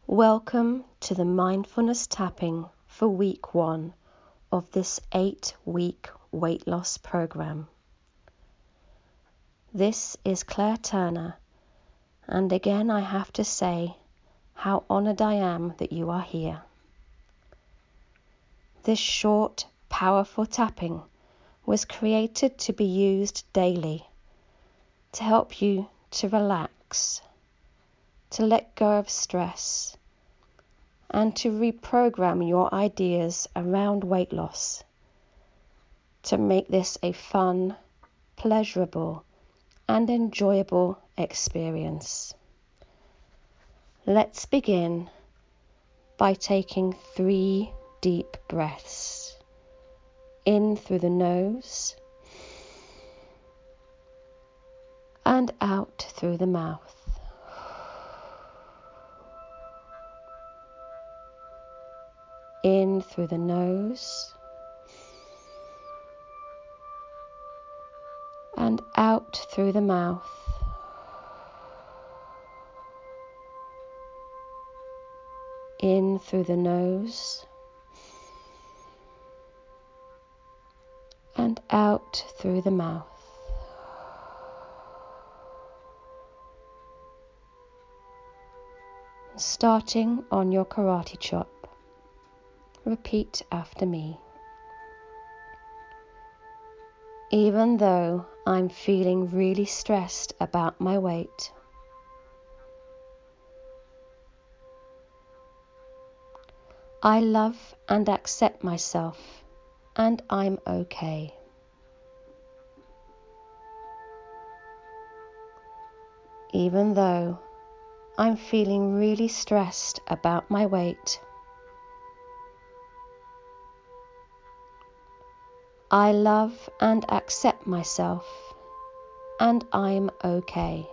Welcome to the mindfulness tapping for week 1 of this 8-week weight loss program. This is Claire Turner, and again I have to say how honoured I am that you are here. This short, powerful tapping was created to be used daily to help you to relax, to let go of stress, and to reprogram your ideas around weight loss, to make this a fun, pleasurable, and enjoyable experience. Let's begin by taking 3 deep breaths. In through the nose and out through the mouth. In through the nose and out through the mouth. In through the nose and out through the mouth. Starting on your karate chop, repeat after me. Even though I'm feeling really stressed about my weight, I love and accept myself, and I'm okay. Even though I'm feeling really stressed about my weight, I love and accept myself, and I'm okay.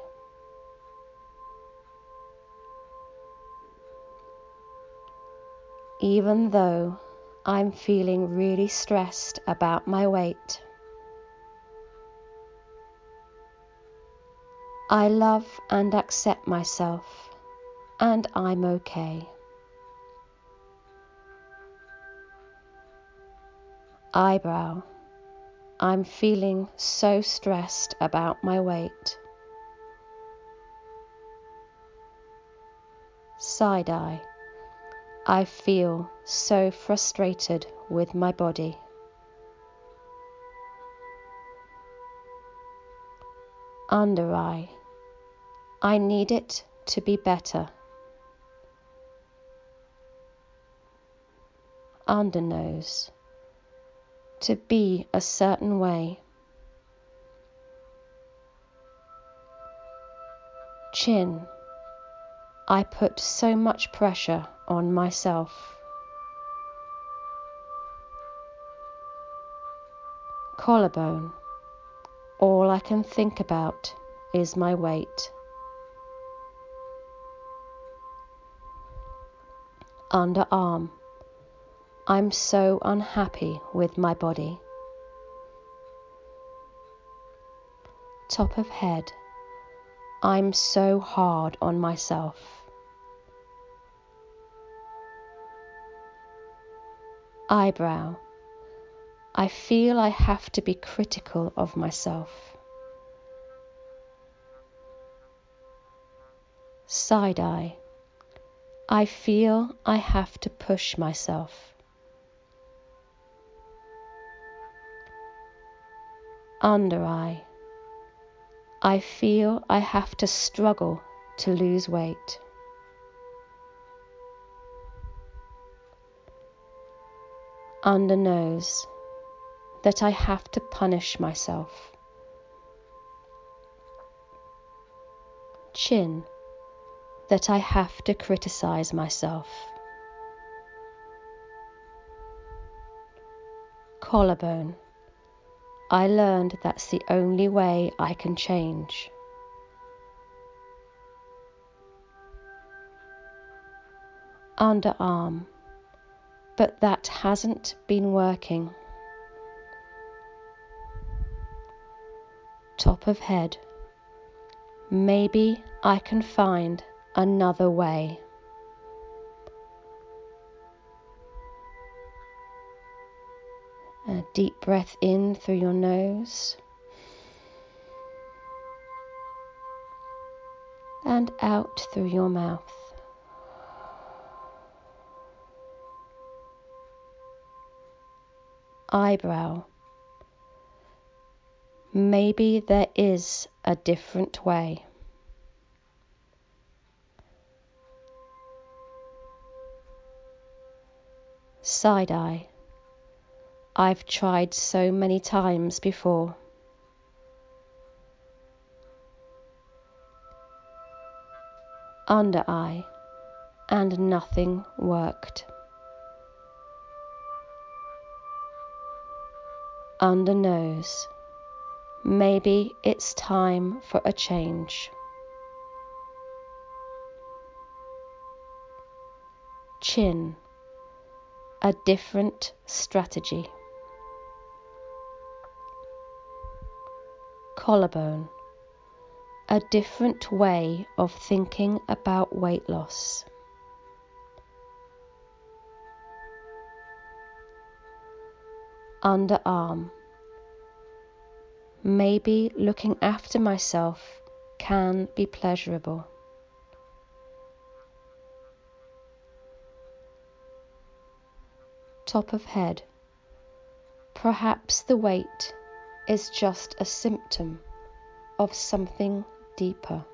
Even though I'm feeling really stressed about my weight, I love and accept myself, and I'm okay. Eyebrow, I'm feeling so stressed about my weight. Side eye, I feel so frustrated with my body. Under eye, I need it to be better. Under nose, to be a certain way. Chin, I put so much pressure on myself. Collarbone, all I can think about is my weight. Underarm, I'm so unhappy with my body. Top of head, I'm so hard on myself. Eyebrow, I feel I have to be critical of myself. Side eye, I feel I have to push myself. Under eye, I feel I have to struggle to lose weight. Under nose, that I have to punish myself. Chin, that I have to criticize myself. Collarbone, I learned that's the only way I can change. Underarm, but that hasn't been working. Top of head, maybe I can find another way. A deep breath in through your nose and out through your mouth. Eyebrow. Maybe there is a different way. Side eye. I've tried so many times before. Under eye, and nothing worked. Under nose. Maybe it's time for a change. Chin. A different strategy. Collarbone. A different way of thinking about weight loss. Underarm. Maybe looking after myself can be pleasurable. Top of head. Perhaps the weight is just a symptom of something deeper.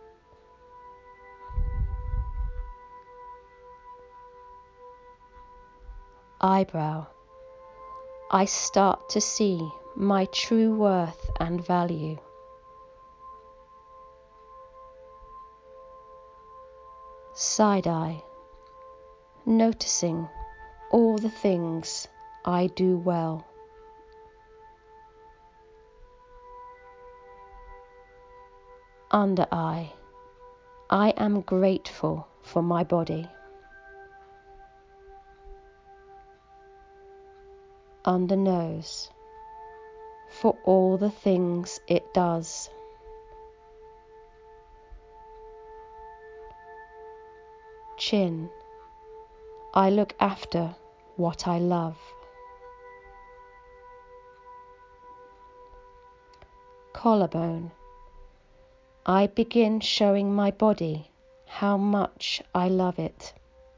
Eyebrow. I start to see my true worth and value. Side eye. Noticing all the things I do well. Under eye. I am grateful for my body. Under nose. For all the things it does. Chin. I look after what I love. Collarbone. I begin showing my body how much I love it.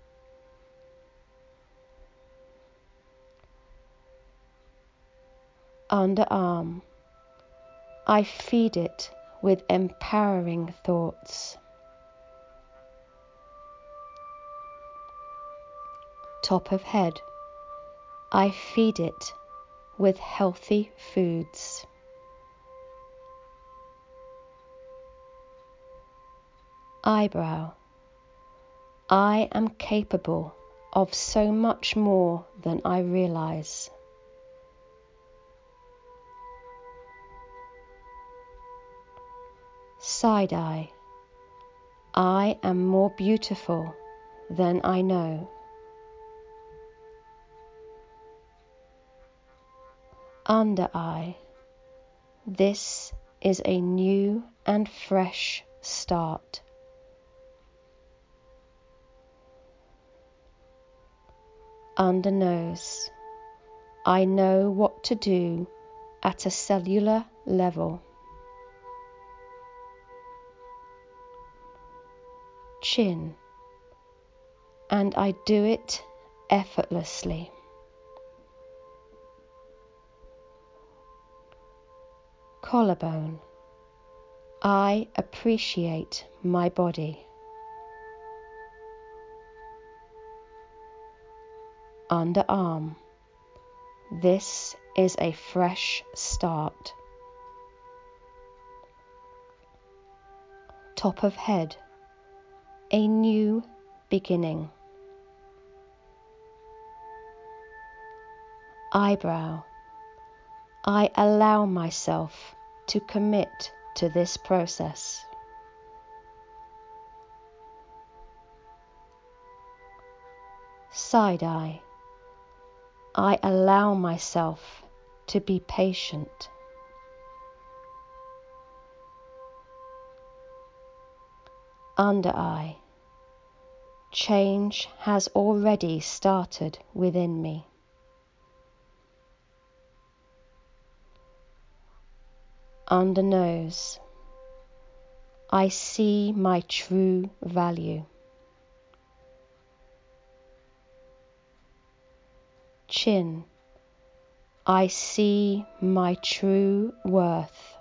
Underarm. I feed it with empowering thoughts. Top of head. I feed it with healthy foods. Eyebrow. I am capable of so much more than I realize. Side eye. I am more beautiful than I know. Under eye. This is a new and fresh start. Under nose. I know what to do at a cellular level. Chin. And I do it effortlessly. Collarbone. I appreciate my body. Underarm. This is a fresh start. Top of head. A new beginning. Eyebrow. I allow myself to commit to this process. Side eye. I allow myself to be patient. Under eye. Change has already started within me. Under nose, I see my true value. Chin, I see my true worth.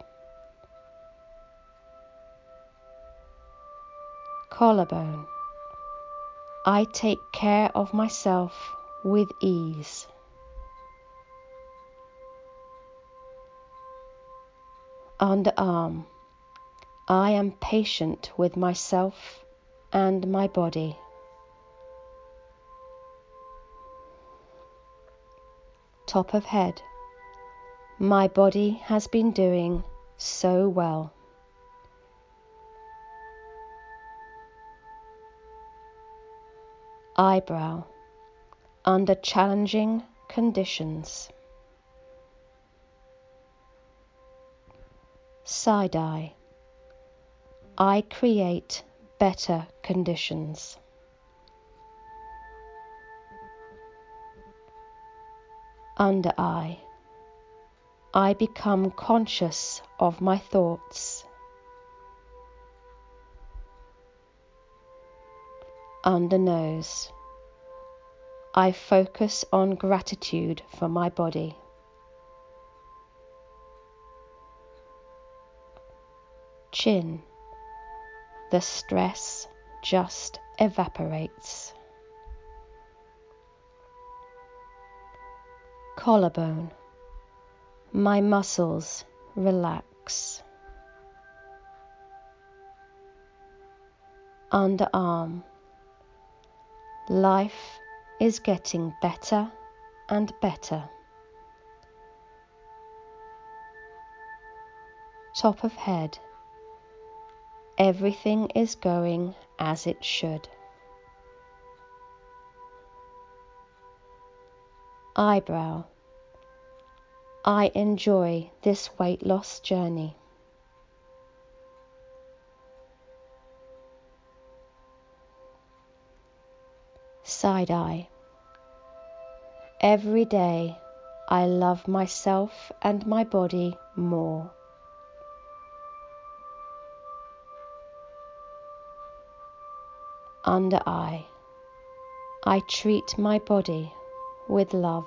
Collarbone, I take care of myself with ease. Underarm, I am patient with myself and my body. Top of head, my body has been doing so well. Eyebrow, under challenging conditions. Side eye, I create better conditions. Under eye, I become conscious of my thoughts. Under nose, I focus on gratitude for my body. Chin, the stress just evaporates. Collarbone, my muscles relax. Underarm, life is getting better and better. Top of head, everything is going as it should. Eyebrow, I enjoy this weight loss journey. Side eye, every day I love myself and my body more. Under eye, I treat my body with love.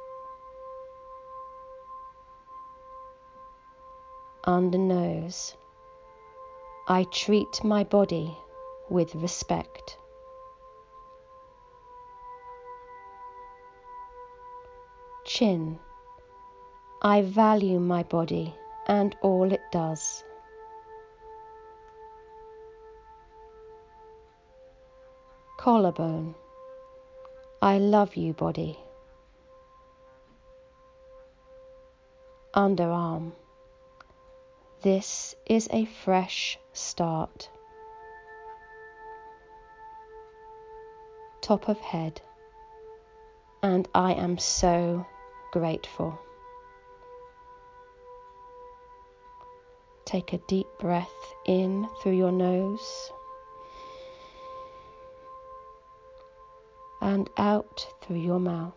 Under nose, I treat my body with respect. Chin, I value my body and all it does. Collarbone, I love you, body. Underarm, this is a fresh start. Top of head, and I am so grateful. Take a deep breath in through your nose and out through your mouth.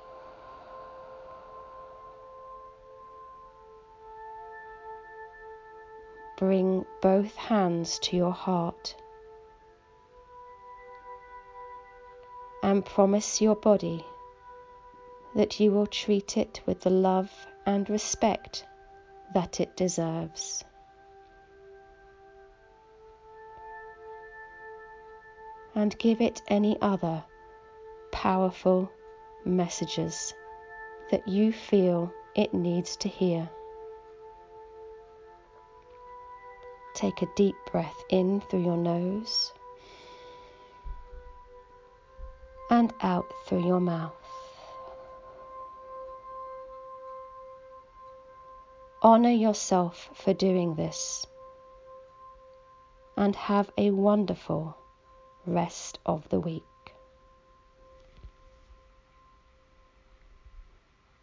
Bring both hands to your heart and promise your body that you will treat it with the love and respect that it deserves. And give it any other powerful messages that you feel it needs to hear. Take a deep breath in through your nose and out through your mouth. Honor yourself for doing this and have a wonderful rest of the week.